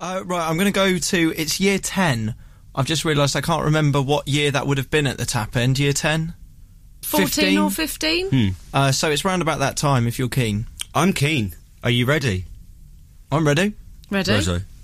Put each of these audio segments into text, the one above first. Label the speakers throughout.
Speaker 1: Right, I'm going to go to... It's year 10. I've just realised I can't remember what year that would have been at the Tap End. Year 10?
Speaker 2: 14 or 15?
Speaker 1: So it's round about that time, if you're keen.
Speaker 3: I'm keen. Are you ready?
Speaker 1: I'm ready.
Speaker 2: Ready?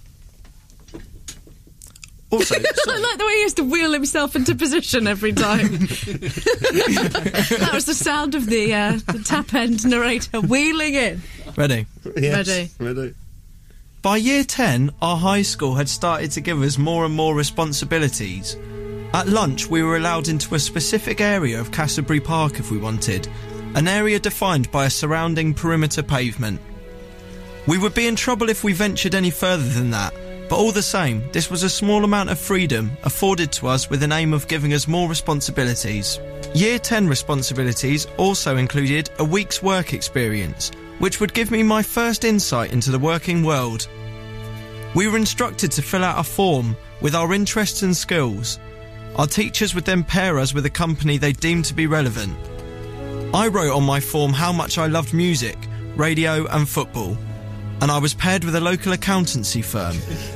Speaker 1: Also,
Speaker 2: I like the way he has to wheel himself into position every time. That was the sound of the Tap End narrator wheeling in.
Speaker 1: ready.
Speaker 3: Yes, ready.
Speaker 1: By year 10, our high school had started to give us more and more responsibilities. At lunch, we were allowed into a specific area of Castlebury Park if we wanted, an area defined by a surrounding perimeter pavement. We would be in trouble if we ventured any further than that, but all the same, this was a small amount of freedom afforded to us with an aim of giving us more responsibilities. Year 10 responsibilities also included a week's work experience, which would give me my first insight into the working world. We were instructed to fill out a form with our interests and skills. Our teachers would then pair us with a company they deemed to be relevant. I wrote on my form how much I loved music, radio and football, and I was paired with a local accountancy firm.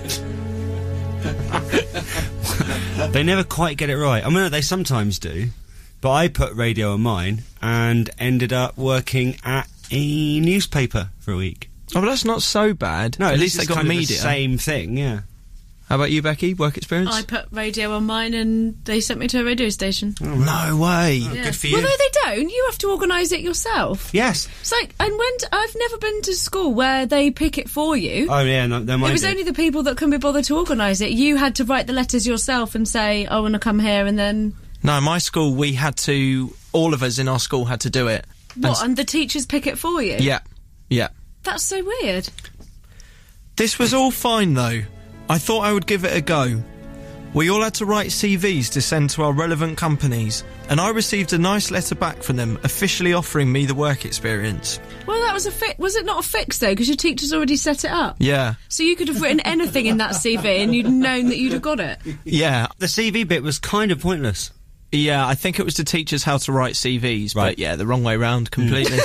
Speaker 3: They never quite get it right. I mean, they sometimes do, but I put radio on mine and ended up working at a newspaper for a week.
Speaker 1: Oh, but that's not so bad.
Speaker 3: No,
Speaker 1: at least they
Speaker 3: it's
Speaker 1: got
Speaker 3: kind of
Speaker 1: media.
Speaker 3: the same thing, yeah.
Speaker 1: How about you, Becky? Work experience?
Speaker 2: I put radio on mine and they sent me to a radio station.
Speaker 1: Oh, no way.
Speaker 3: Oh,
Speaker 2: Yeah.
Speaker 3: good for you.
Speaker 2: Well, no, they don't. You have to organise it yourself.
Speaker 3: Yes.
Speaker 2: It's like, and I've never been to school where they pick it for you.
Speaker 3: Oh, yeah, no, there might
Speaker 2: It was
Speaker 3: be.
Speaker 2: only the people that can be bothered to organise it. You had to write the letters yourself and say, I want to come here, and then...
Speaker 1: No, my school, we had to... All of us in our school had to do it.
Speaker 2: What, and the teachers pick it for you?
Speaker 1: Yeah. Yeah.
Speaker 2: That's so weird.
Speaker 1: This was all fine, though. I thought I would give it a go. We all had to write CVs to send to our relevant companies, and I received a nice letter back from them officially offering me the work experience.
Speaker 2: Well, that was was it not a fix, though, because your teachers already set it up?
Speaker 1: Yeah.
Speaker 2: So you could have written anything in that CV and you'd known that you'd have got it.
Speaker 1: Yeah.
Speaker 3: The CV bit was kind of pointless.
Speaker 1: Yeah, I think it was to teach us how to write CVs,
Speaker 3: Right.
Speaker 1: but yeah, the wrong way round completely.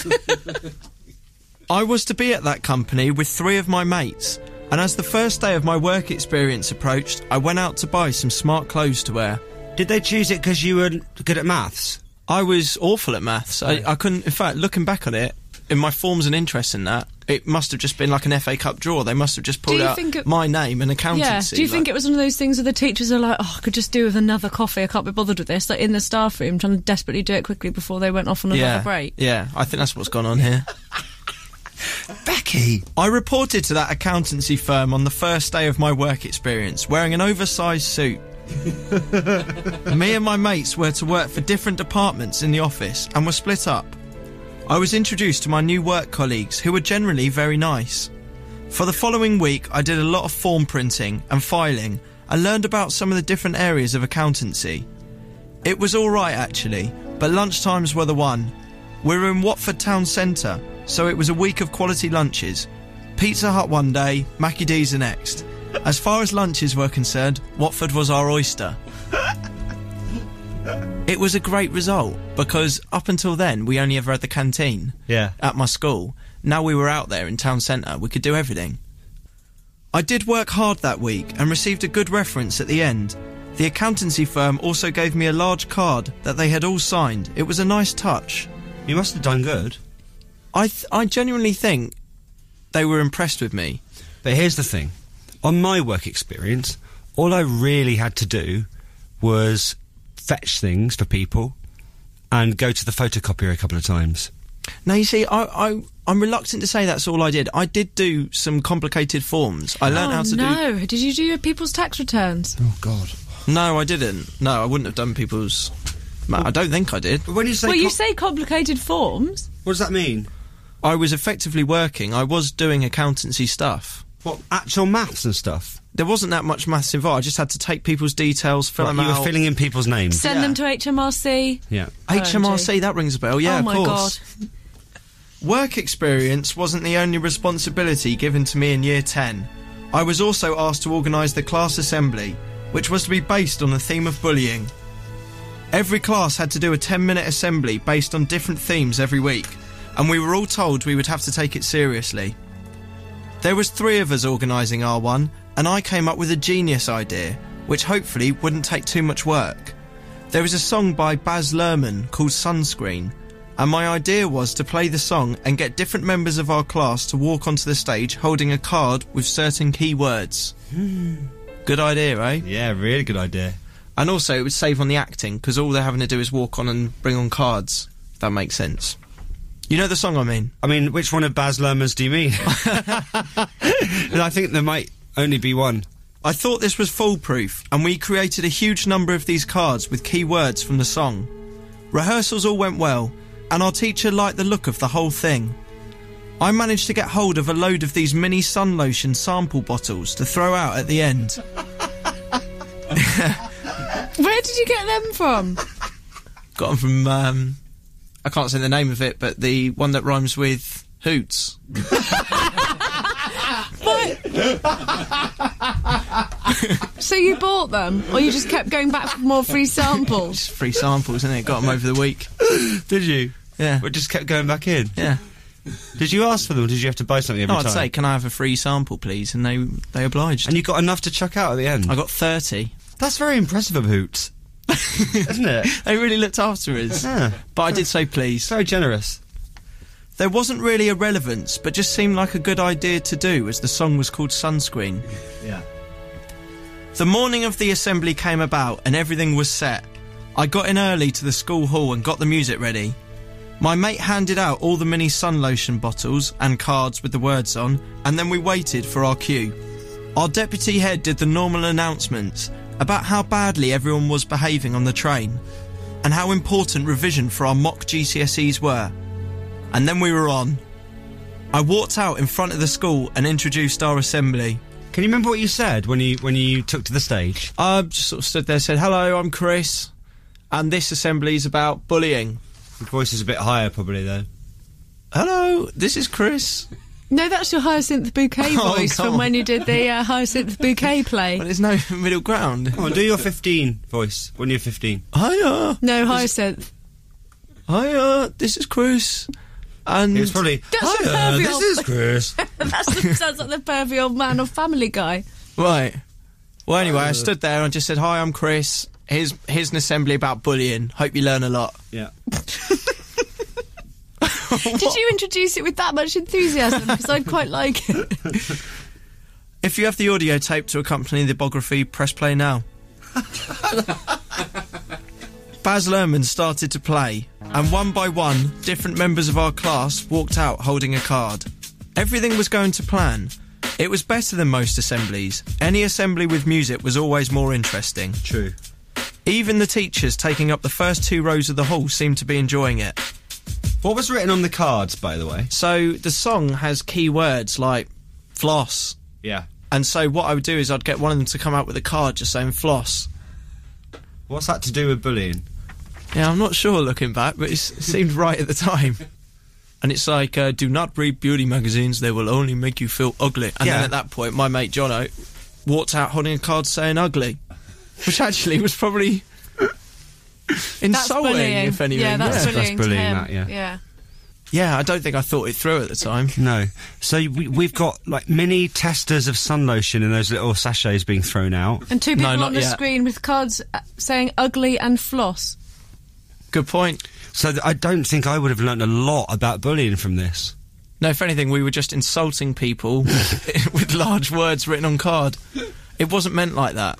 Speaker 1: I was to be at that company with 3 of my mates, and as the first day of my work experience approached, I went out to buy some smart clothes to wear.
Speaker 3: Did they choose it because you were good at maths?
Speaker 1: I was awful at maths. I couldn't... In fact, looking back on it, in my forms and interest in that, it must have just been like an FA Cup draw. They must have just pulled out my name and accountancy.
Speaker 2: Yeah. Do you think it was one of those things where the teachers are like, oh, I could just do with another coffee, I can't be bothered with this, like in the staff room, trying to desperately do it quickly before they went off on another break?
Speaker 1: Yeah, I think that's what's gone on here.
Speaker 3: Becky!
Speaker 1: I reported to that accountancy firm on the first day of my work experience, wearing an oversized suit. Me and my mates were to work for different departments in the office and were split up. I was introduced to my new work colleagues, who were generally very nice. For the following week, I did a lot of form printing and filing and learned about some of the different areas of accountancy. It was alright actually, but lunchtimes were the one. We were in Watford town centre, so it was a week of quality lunches. Pizza Hut one day, Mackie D's the next. As far as lunches were concerned, Watford was our oyster. It was a great result, because up until then, we only ever had the canteen at my school. Now we were out there in town centre, we could do everything. I did work hard that week and received a good reference at the end. The accountancy firm also gave me a large card that they had all signed. It was a nice touch.
Speaker 3: You must have done good.
Speaker 1: I genuinely think they were impressed with me.
Speaker 3: But here's the thing. On my work experience, all I really had to do was fetch things for people and go to the photocopier a couple of times.
Speaker 1: Now, you see, I'm reluctant to say that's all I did. I did do some complicated forms. I learned how to do...
Speaker 2: No, did you do your people's tax returns?
Speaker 3: Oh, God.
Speaker 1: No, I didn't. No, I wouldn't have done people's... I don't think I did.
Speaker 3: But when you say...
Speaker 2: Well, you say complicated forms.
Speaker 3: What does that mean?
Speaker 1: I was effectively working. I was doing accountancy stuff.
Speaker 3: What, actual maths and stuff?
Speaker 1: There wasn't that much maths involved. I just had to take people's details, fill them out.
Speaker 3: You were filling in people's names.
Speaker 2: Send them to HMRC.
Speaker 3: Yeah.
Speaker 1: HMRC, that rings a bell. Yeah,
Speaker 2: oh my
Speaker 1: of course.
Speaker 2: God.
Speaker 1: Work experience wasn't the only responsibility given to me in Year 10. I was also asked to organise the class assembly, which was to be based on the theme of bullying. Every class had to do a 10-minute assembly based on different themes every week, and we were all told we would have to take it seriously. There was 3 of us organising R1, and I came up with a genius idea, which hopefully wouldn't take too much work. There was a song by Baz Luhrmann called Sunscreen, and my idea was to play the song and get different members of our class to walk onto the stage holding a card with certain key words. Good idea, eh?
Speaker 3: Yeah, really good idea.
Speaker 1: And also it would save on the acting, because all they're having to do is walk on and bring on cards, if that makes sense. You know the song I mean?
Speaker 3: I mean, which one of Baz Luhrmann's do you mean? I think there might only be one.
Speaker 1: I thought this was foolproof, and we created a huge number of these cards with key words from the song. Rehearsals all went well, and our teacher liked the look of the whole thing. I managed to get hold of a load of these mini sun lotion sample bottles to throw out at the end.
Speaker 2: Where did you get them from?
Speaker 1: Got them from, I can't say the name of it, but the one that rhymes with hoots.
Speaker 2: What? So you bought them, or you just kept going back for more free samples?
Speaker 1: Just free samples, innit? Got them over the week.
Speaker 3: Did you?
Speaker 1: Yeah.
Speaker 3: We just kept going back in?
Speaker 1: Yeah.
Speaker 3: Did you ask for them, or did you have to buy something every
Speaker 1: No,
Speaker 3: time?
Speaker 1: I'd say, can I have a free sample, please? And they obliged.
Speaker 3: And you got enough to chuck out at the end?
Speaker 1: I got 30.
Speaker 3: That's very impressive of Hoots. Isn't it?
Speaker 1: They really looked after us.
Speaker 3: Yeah.
Speaker 1: But I did say please.
Speaker 3: Very generous.
Speaker 1: There wasn't really a relevance, but just seemed like a good idea to do, as the song was called Sunscreen.
Speaker 3: Yeah.
Speaker 1: The morning of the assembly came about and everything was set. I got in early to the school hall and got the music ready. My mate handed out all the mini sun lotion bottles and cards with the words on, and then we waited for our cue. Our deputy head did the normal announcements about how badly everyone was behaving on the train, and how important revision for our mock GCSEs were. And then we were on. I walked out in front of the school and introduced our assembly.
Speaker 3: Can you remember what you said when you took to the stage?
Speaker 1: I just sort of stood there and said, "Hello, I'm Chris, and this assembly is about bullying."
Speaker 3: Your voice is a bit higher, probably, though.
Speaker 1: "Hello, this is Chris."
Speaker 2: No, that's your Hyacinth Bouquet
Speaker 1: Oh,
Speaker 2: voice
Speaker 1: come
Speaker 2: from
Speaker 1: on.
Speaker 2: when you did the Hyacinth Bouquet play.
Speaker 1: But there's no middle ground.
Speaker 3: Come on, do your 15 voice when you're 15.
Speaker 1: Hiya,
Speaker 2: No, Hyacinth.
Speaker 1: hiya, this is Chris. And
Speaker 3: It was probably,
Speaker 2: That's a
Speaker 3: "Hiya,
Speaker 2: pervy
Speaker 3: this
Speaker 2: old-
Speaker 3: is Chris."
Speaker 2: Sounds like the pervy old man of Family Guy.
Speaker 1: right. Well, anyway, I stood there and just said, "Hi, I'm Chris. Here's an assembly about bullying. Hope you learn a lot."
Speaker 3: Yeah.
Speaker 2: Did you introduce it with that much enthusiasm? Because I'd quite like it.
Speaker 1: If you have the audio tape to accompany the biography, press play now. Baz Luhrmann started to play, and one by one, different members of our class walked out holding a card. Everything was going to plan. It was better than most assemblies. Any assembly with music was always more interesting.
Speaker 3: True.
Speaker 1: Even the teachers taking up the first 2 rows of the hall seemed to be enjoying it.
Speaker 3: What was written on the cards, by the way?
Speaker 1: So the song has key words like floss.
Speaker 3: Yeah.
Speaker 1: And so what I would do is I'd get one of them to come out with a card just saying floss.
Speaker 3: What's that to do with bullying?
Speaker 1: Yeah, I'm not sure looking back, but it seemed right at the time. And it's like, do not read beauty magazines, they will only make you feel ugly. And
Speaker 3: Yeah.
Speaker 1: then at that point, my mate Jono walked out holding a card saying ugly. Which actually was probably
Speaker 2: That's
Speaker 1: insulting,
Speaker 2: bullying.
Speaker 1: if anything.
Speaker 2: Yeah, that's
Speaker 3: Yeah.
Speaker 2: bullying,
Speaker 3: That's bullying,
Speaker 2: to him.
Speaker 3: that, yeah.
Speaker 2: Yeah.
Speaker 1: Yeah, I don't think I thought it through at the time.
Speaker 3: No. So we've got, like, mini testers of sun lotion in those little sachets being thrown out.
Speaker 2: And 2 people
Speaker 1: No, not
Speaker 2: on the
Speaker 1: yet.
Speaker 2: screen with cards saying ugly and floss.
Speaker 1: Good point.
Speaker 3: So I don't think I would have learnt a lot about bullying from this.
Speaker 1: No, if anything, we were just insulting people with large words written on card. It wasn't meant like that.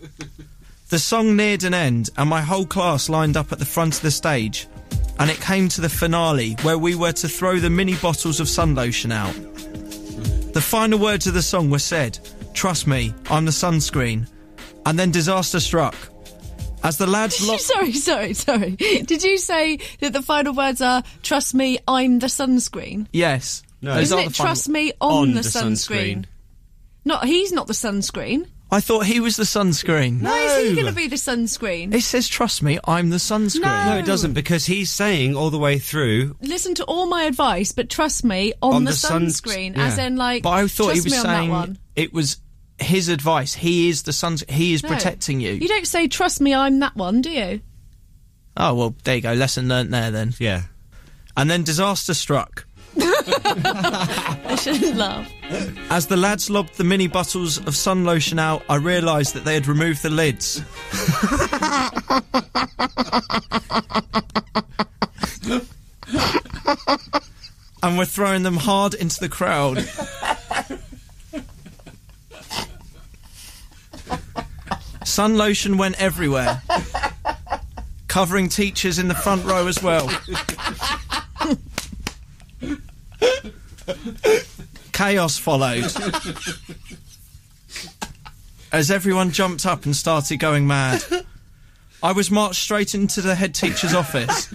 Speaker 1: The song neared an end, and my whole class lined up at the front of the stage. And it came to the finale, where we were to throw the mini bottles of sun lotion out. The final words of the song were said, "Trust me, I'm the sunscreen." And then disaster struck. As the lads
Speaker 2: Sorry. Did you say that the final words are, "Trust me, I'm the sunscreen"?
Speaker 1: Yes.
Speaker 3: No.
Speaker 1: Those
Speaker 2: Isn't
Speaker 1: are
Speaker 2: it
Speaker 1: the final-
Speaker 2: "Trust me on the sunscreen"? No, he's not the sunscreen.
Speaker 1: I thought he was the sunscreen.
Speaker 2: Why is he going to be the sunscreen?
Speaker 1: It says, "Trust me, I'm the sunscreen."
Speaker 2: No.
Speaker 3: No, it doesn't, because he's saying all the way through...
Speaker 2: Listen to all my advice, but trust me on the sunscreen,
Speaker 3: yeah.
Speaker 2: as in like.
Speaker 1: But I thought he
Speaker 2: trust
Speaker 1: was
Speaker 2: me on that
Speaker 1: saying
Speaker 2: one.
Speaker 1: it was his advice. He is the sun. He is
Speaker 2: No.
Speaker 1: protecting you.
Speaker 2: You don't say "trust me, I'm that one," do you?
Speaker 1: Oh well, there you go. Lesson learnt there then.
Speaker 3: Yeah.
Speaker 1: And then disaster struck.
Speaker 2: I shouldn't laugh.
Speaker 1: As the lads lobbed the mini bottles of sun lotion out, I realised that they had removed the lids. And were throwing them hard into the crowd. Sun lotion went everywhere, covering teachers in the front row as well. Chaos followed as everyone jumped up and started going mad. I was marched straight into the head teacher's office.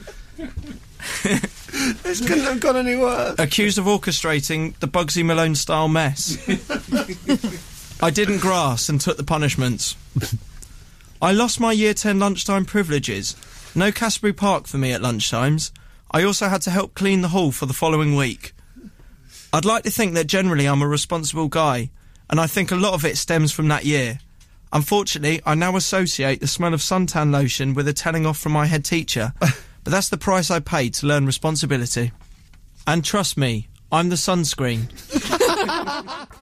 Speaker 3: This couldn't have gone any worse.
Speaker 1: Accused of orchestrating the Bugsy Malone-style mess. I didn't grasp and took the punishments. I lost my Year 10 lunchtime privileges. No Casbury Park for me at lunchtimes. I also had to help clean the hall for the following week. I'd like to think that generally I'm a responsible guy, and I think a lot of it stems from that year. Unfortunately, I now associate the smell of suntan lotion with a telling off from my head teacher, but that's the price I paid to learn responsibility. And trust me, I'm the sunscreen.